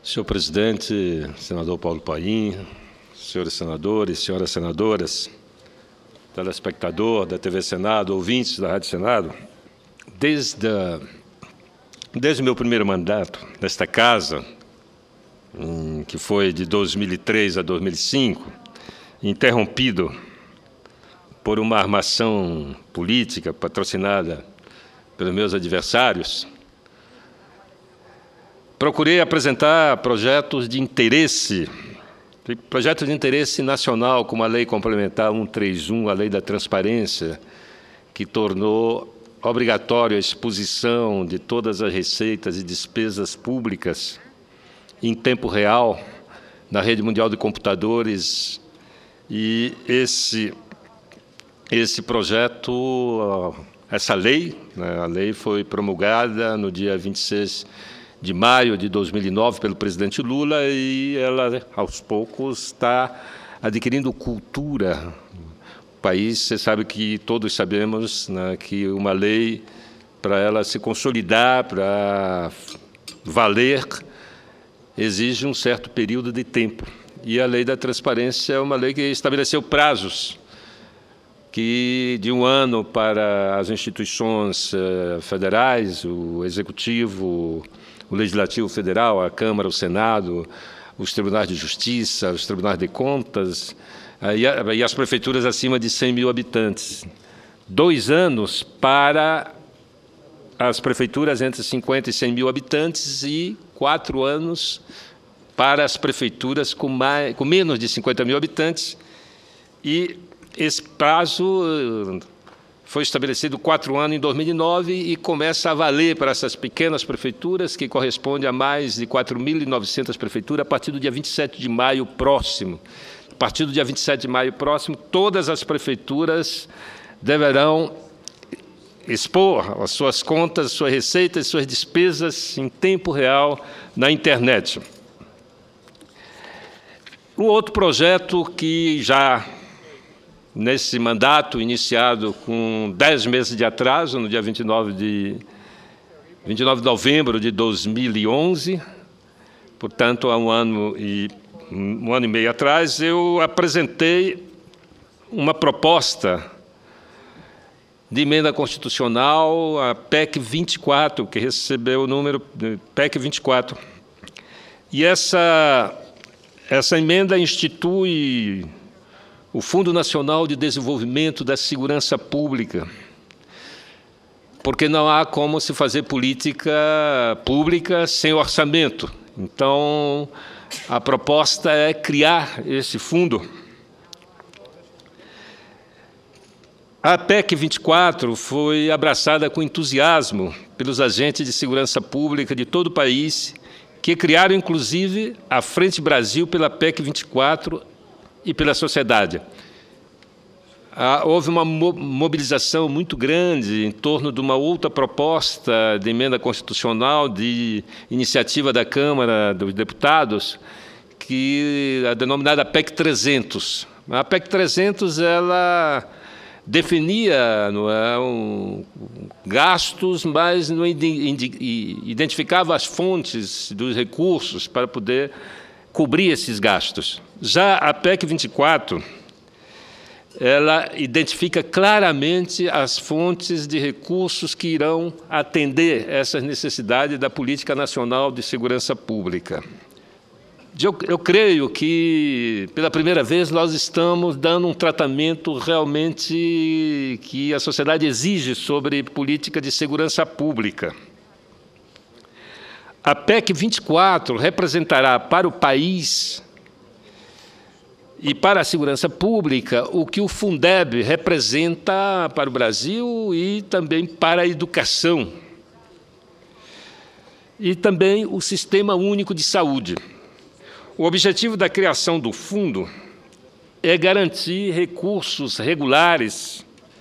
Senhor presidente, senador Paulo Paim, senhores senadores, senhoras senadoras, telespectador da TV Senado, ouvintes da Rádio Senado, desde o meu primeiro mandato nesta casa, que foi de 2003 a 2005, interrompido por uma armação política patrocinada pelos meus adversários, procurei apresentar projetos de interesse nacional, como a Lei Complementar 131, a Lei da Transparência, que tornou obrigatória a exposição de todas as receitas e despesas públicas em tempo real na rede mundial de computadores. E esse projeto, essa lei, né, a lei foi promulgada no dia 26 de maio de 2009 pelo presidente Lula, e ela, aos poucos, está adquirindo cultura. O país, você sabe que todos sabemos, né, que uma lei, para ela se consolidar, para valer, exige um certo período de tempo. E a Lei da Transparência é uma lei que estabeleceu prazos de 1 ano para as instituições federais, o Executivo, o Legislativo Federal, a Câmara, o Senado, os Tribunais de Justiça, os Tribunais de Contas, e as prefeituras acima de 100 mil habitantes. 2 anos para as prefeituras entre 50 e 100 mil habitantes e 4 anos para as prefeituras com menos de 50 mil habitantes. E esse prazo foi estabelecido 4 anos em 2009 e começa a valer para essas pequenas prefeituras, que corresponde a mais de 4.900 prefeituras, a partir do dia 27 de maio próximo. A partir do dia 27 de maio próximo, todas as prefeituras deverão expor as suas contas, suas receitas, suas despesas em tempo real na internet. Um outro projeto que já nesse mandato, iniciado com 10 meses de atraso, no dia 29 de novembro de 2011, portanto, há um ano e meio atrás, eu apresentei uma proposta de emenda constitucional, a PEC 24, que recebeu o número PEC 24. E essa emenda institui o Fundo Nacional de Desenvolvimento da Segurança Pública, porque não há como se fazer política pública sem orçamento. Então, a proposta é criar esse fundo. A PEC 24 foi abraçada com entusiasmo pelos agentes de segurança pública de todo o país, que criaram, inclusive, a Frente Brasil pela PEC 24 e pela sociedade. Houve uma mobilização muito grande em torno de uma outra proposta de emenda constitucional de iniciativa da Câmara dos Deputados, que é denominada PEC 300. A PEC 300, ela definia gastos, mas não identificava as fontes dos recursos para poder cobrir esses gastos. Já a PEC 24, ela identifica claramente as fontes de recursos que irão atender essas necessidades da Política Nacional de Segurança Pública. Eu creio que, pela primeira vez, nós estamos dando um tratamento realmente que a sociedade exige sobre política de segurança pública. A PEC 24 representará para o país e para a segurança pública o que o Fundeb representa para o Brasil e também para a educação. E também o Sistema Único de Saúde. O objetivo da criação do fundo é garantir recursos regulares,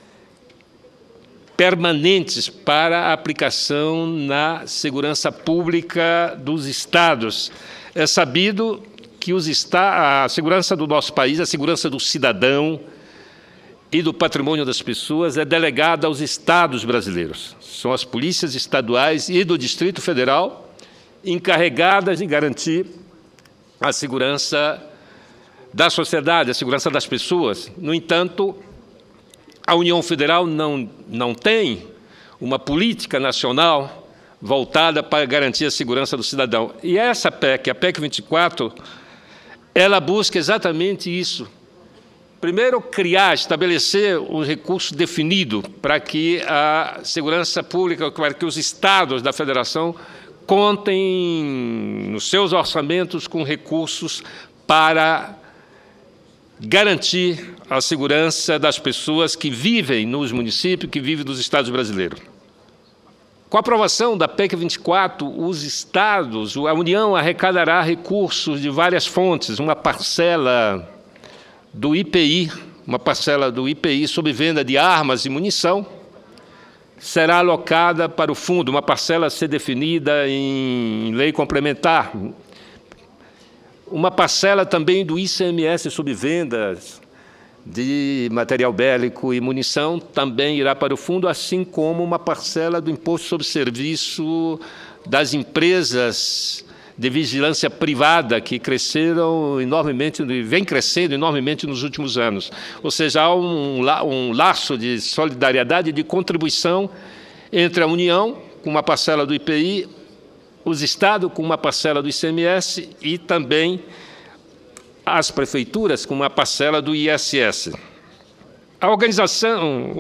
permanentes para a aplicação na segurança pública dos Estados. É sabido que a segurança do nosso país, a segurança do cidadão e do patrimônio das pessoas é delegada aos Estados brasileiros. São as polícias estaduais e do Distrito Federal encarregadas de garantir a segurança da sociedade, a segurança das pessoas. No entanto, a União Federal não tem uma política nacional voltada para garantir a segurança do cidadão. E essa PEC, a PEC 24, ela busca exatamente isso. Primeiro, estabelecer um recurso definido para que a segurança pública, para que os estados da federação contem nos seus orçamentos com recursos para garantir a segurança das pessoas que vivem nos municípios, que vivem nos estados brasileiros. Com a aprovação da PEC 24, os estados, a União arrecadará recursos de várias fontes, uma parcela do IPI sobre venda de armas e munição, será alocada para o fundo, uma parcela a ser definida em lei complementar. Uma parcela também do ICMS sobre vendas de material bélico e munição também irá para o fundo, assim como uma parcela do imposto sobre serviço das empresas de vigilância privada, que cresceram enormemente, vem crescendo enormemente nos últimos anos. Ou seja, há um laço de solidariedade e de contribuição entre a União, com uma parcela do IPI, os estados, com uma parcela do ICMS, e também as prefeituras, com uma parcela do ISS. A organização,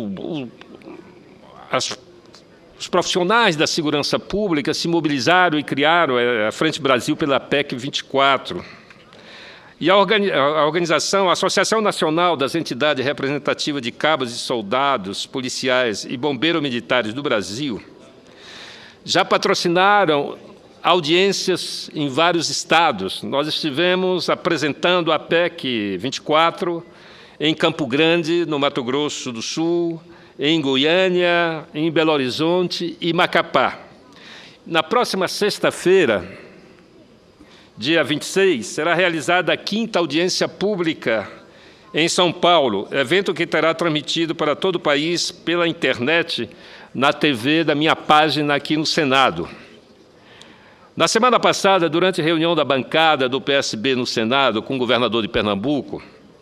os profissionais da segurança pública se mobilizaram e criaram a Frente Brasil pela PEC 24. E a organização, a Associação Nacional das Entidades Representativas de Cabos e Soldados, Policiais e Bombeiros Militares do Brasil, já patrocinaram audiências em vários estados. Nós estivemos apresentando a PEC 24 em Campo Grande, no Mato Grosso do Sul, em Goiânia, em Belo Horizonte e Macapá. Na próxima sexta-feira, dia 26, será realizada a 5ª audiência pública em São Paulo, evento que terá transmitido para todo o país pela internet, na TV da minha página aqui no Senado. Na semana passada, durante a reunião da bancada do PSB no Senado com o governador de Pernambuco,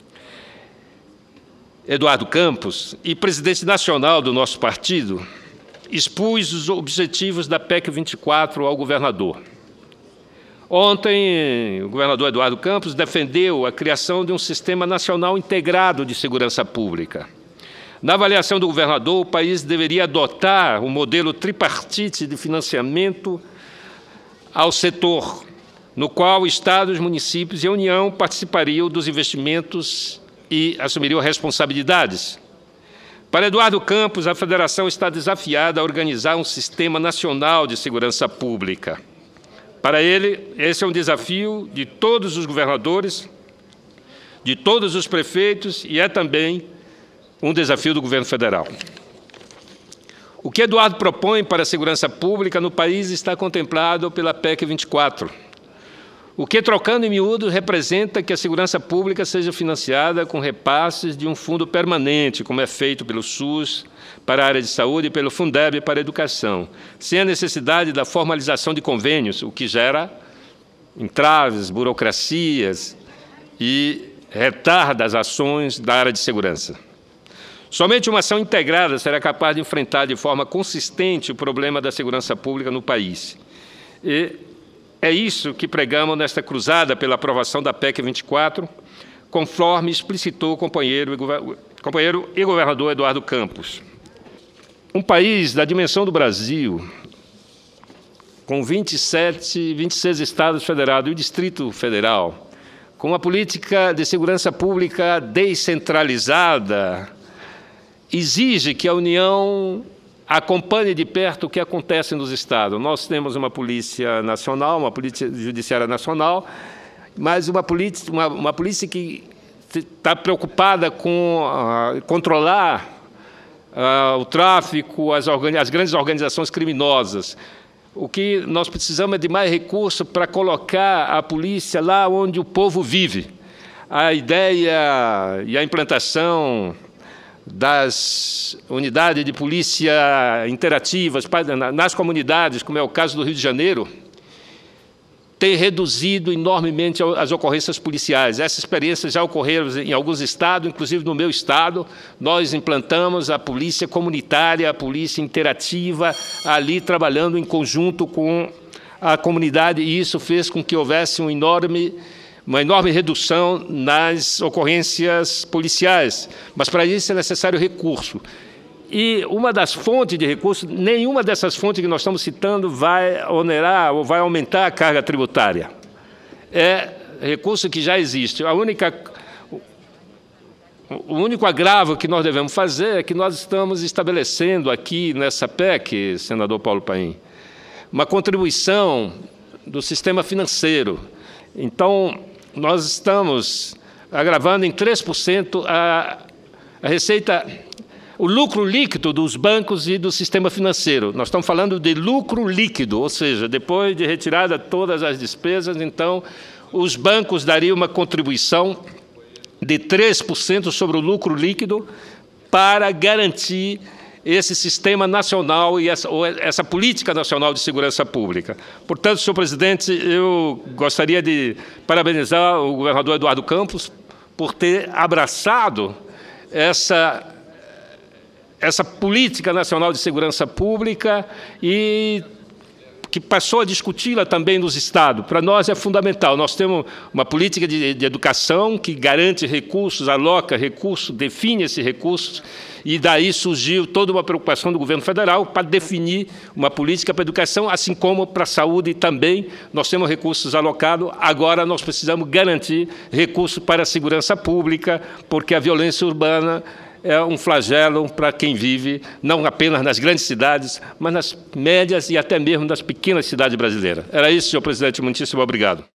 Eduardo Campos, e presidente nacional do nosso partido, expus os objetivos da PEC 24 ao governador. Ontem, o governador Eduardo Campos defendeu a criação de um sistema nacional integrado de segurança pública. Na avaliação do governador, o país deveria adotar o modelo tripartite de financiamento ao setor, no qual estados, municípios e a União participariam dos investimentos e assumiriam responsabilidades. Para Eduardo Campos, a federação está desafiada a organizar um sistema nacional de segurança pública. Para ele, esse é um desafio de todos os governadores, de todos os prefeitos, e é também um desafio do governo federal. O que Eduardo propõe para a segurança pública no país está contemplado pela PEC 24. O que, trocando em miúdos, representa que a segurança pública seja financiada com repasses de um fundo permanente, como é feito pelo SUS para a área de saúde e pelo Fundeb para a educação, sem a necessidade da formalização de convênios, o que gera entraves, burocracias e retarda as ações da área de segurança. Somente uma ação integrada será capaz de enfrentar de forma consistente o problema da segurança pública no país. E é isso que pregamos nesta cruzada pela aprovação da PEC 24, conforme explicitou o companheiro e governador Eduardo Campos. Um país da dimensão do Brasil, com 26 estados federados e o Distrito Federal, com uma política de segurança pública descentralizada, exige que a União acompanhe de perto o que acontece nos estados. Nós temos uma polícia nacional, uma polícia judiciária nacional, mas uma polícia que está preocupada com controlar o tráfico, as grandes organizações criminosas. O que nós precisamos é de mais recurso para colocar a polícia lá onde o povo vive. A ideia e a implantação das unidades de polícia interativas nas comunidades, como é o caso do Rio de Janeiro, tem reduzido enormemente as ocorrências policiais. Essas experiências já ocorreram em alguns estados, inclusive no meu estado. Nós implantamos a polícia comunitária, a polícia interativa, ali trabalhando em conjunto com a comunidade, e isso fez com que houvesse uma enorme redução nas ocorrências policiais. Mas, para isso, é necessário recurso. E uma das fontes de recursos, nenhuma dessas fontes que nós estamos citando vai onerar ou vai aumentar a carga tributária. É recurso que já existe. O único agravo que nós devemos fazer é que nós estamos estabelecendo aqui nessa PEC, senador Paulo Paim, uma contribuição do sistema financeiro. Então, nós estamos agravando em 3% a receita, o lucro líquido dos bancos e do sistema financeiro. Nós estamos falando de lucro líquido, ou seja, depois de retirada todas as despesas, então, os bancos dariam uma contribuição de 3% sobre o lucro líquido para garantir esse sistema nacional e essa política nacional de segurança pública. Portanto, senhor presidente, eu gostaria de parabenizar o governador Eduardo Campos por ter abraçado essa política nacional de segurança pública e que passou a discuti-la também nos estados. Para nós é fundamental. Nós temos uma política de educação que garante recursos, aloca recursos, define esses recursos, e daí surgiu toda uma preocupação do governo federal para definir uma política para a educação, assim como para a saúde também. Nós temos recursos alocados, agora nós precisamos garantir recursos para a segurança pública, porque a violência urbana é um flagelo para quem vive, não apenas nas grandes cidades, mas nas médias e até mesmo nas pequenas cidades brasileiras. Era isso, senhor presidente. Muitíssimo obrigado.